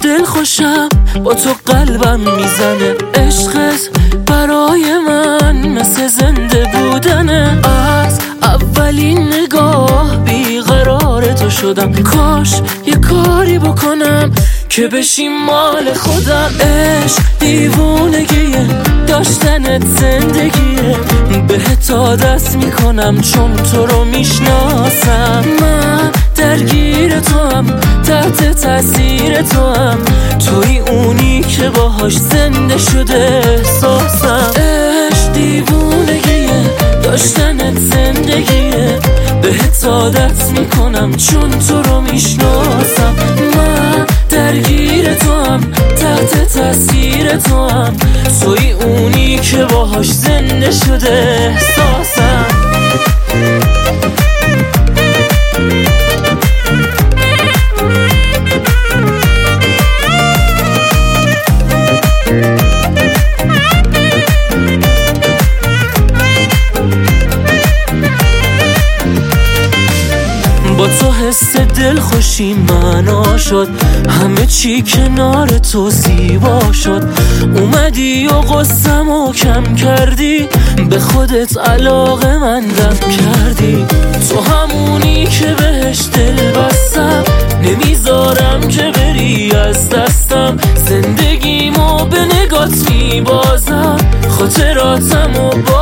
دل خوشم با تو قلبم میزنه. عشقت برای من مثل زنده بودنه. از اولین نگاه بیقرار تو شدم. کاش یه کاری بکنم که بشی مال خودم. عشق دیوونگیه، داشتنت زندگیه. بهت عادت میکنم چون تو رو میشناسم. من درگیر تو هم، تحت تاثیر تو هم. توی اونی که باهاش زنده شده احساسم. عشق دیوونگیه، داشتنت زندگیه. بهت عادت میکنم چون تو رو میشناسم. من درگیر تو هم، تحت تاثیر تو هم. توی اونی که باهاش زنده شده احساسم. با تو حس دل خوشی معنا شد. همه چی کنار تو زیبا شد. اومدی و غصه‌مو کم کردی. به خودت علاقه مندم کردی. تو همونی که بهش دل بستم. نمیذارم که بری از دستم. زندگیمو به نگات میبازم. خاطراتمو